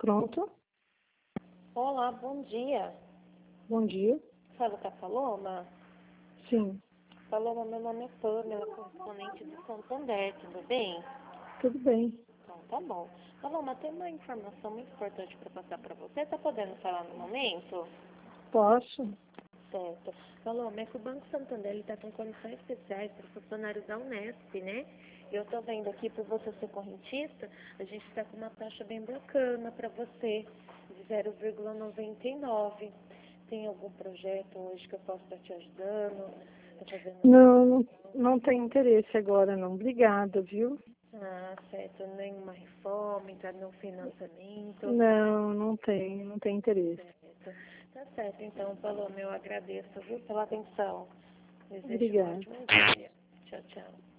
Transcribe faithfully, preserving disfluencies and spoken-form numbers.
Pronto. Olá, bom dia. Bom dia. Fala com a Paloma? Sim, Paloma, meu nome é Pamela, correspondente do Santander, tudo bem? tudo bem. Então, tá bom. Paloma, tem uma informação muito importante para passar para você. Tá podendo falar no momento? Posso? Certo. Paloma, é que o Banco Santander está com condições especiais para funcionários da Unesp, né? Eu tô vendo aqui, por você ser correntista, a gente está com uma taxa bem bacana para você, de zero vírgula noventa e nove. Tem algum projeto hoje que eu possa estar te ajudando? Tá fazendo... Não, não tem interesse agora, não. Obrigada, viu? Ah, certo. Nenhuma reforma, entrar no financiamento. Não, não tem, não tem interesse. Certo. Tá certo, então, Paloma, eu agradeço, viu, pela atenção. Desejo um Obrigada. ótimo dia. Tchau, tchau.